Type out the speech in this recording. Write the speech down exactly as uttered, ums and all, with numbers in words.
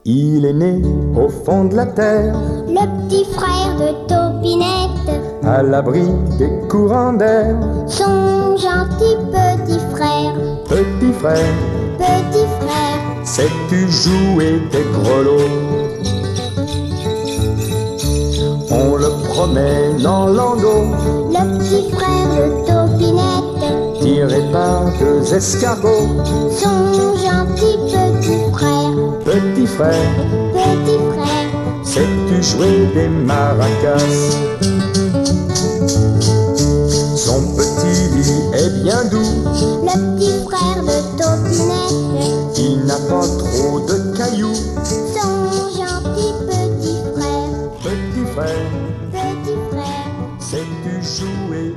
Il est né au fond de la terre, le petit frère de Topinette, à l'abri des courants d'air. Son gentil petit frère, Petit frère, petit frère, sais-tu jouer des grelots? On le promène en landau, le petit frère de Topinette, tiré par deux escargots. son gentil petit frère, Petit frère, petit frère, sais-tu jouer des maracas?